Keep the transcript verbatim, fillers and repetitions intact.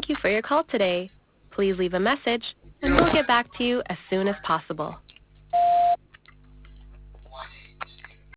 Thank you for your call today. Please leave a message, and we'll get back to you as soon as possible.